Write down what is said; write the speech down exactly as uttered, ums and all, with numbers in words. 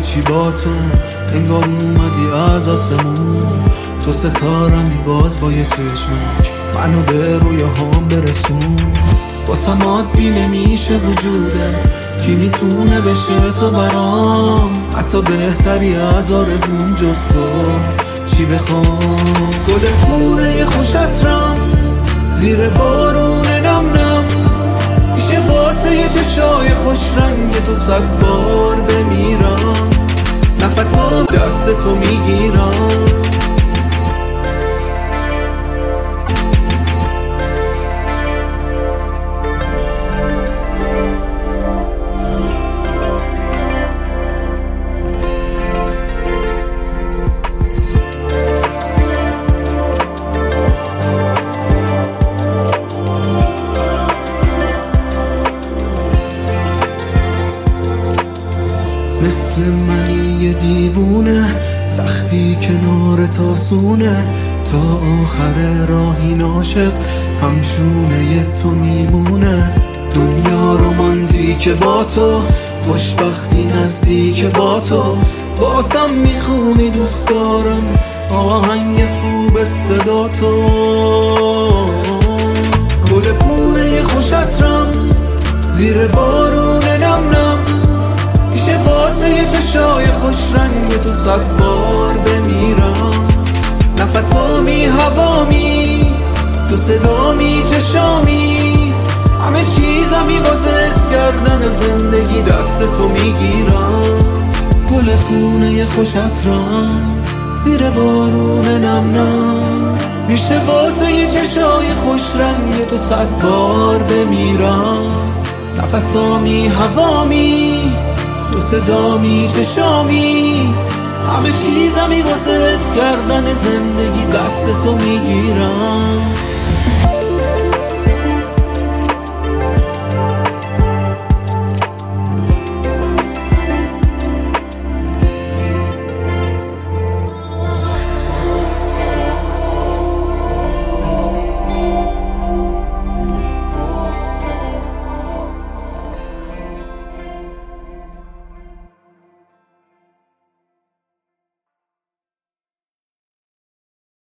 چی با تو، انگار اومدی از آسمون. تو ستارمی باز با یه چشمک منو به روی هم برسون. واسم عادی نمیشه وجودت، کی میتونه بشه تو برام؟ حتی بهتری از آرزوم جز تو چی بخوام؟ گل پوره خوشترم زیر بارون نم نم، میشه واسه یه چشای خوش رنگ تو صد بار بمیرم. نفسام دست تو میگیرم. مثل منی یه دیوونه، سختی کنار تاسونه، تا آخر راهی ناشق همشونه یه تو میمونه. دنیا رومانتیکه با تو، خوشبختی نزدیک با تو، باسم میخونی دوست دارم آهنگ خوب صدا تو. گل پونه خوشترم زیر بارون نم نم، میشه واسه یه چشای خوش رنگ تو صد بار بمیرم. نفسامی هوامی تو صدامی چشامی، همه چیزمی واسه حس کردن زندگی دست تو میگیرم. گل خونه خوشترم زیر بارون نم نم، میشه واسه یه چشای خوش رنگ تو صد بار بمیرم. نفسامی هوامی تو صدامی چشامی، همه چیزمی واسه حس کردن زندگی دست تو میگیرم.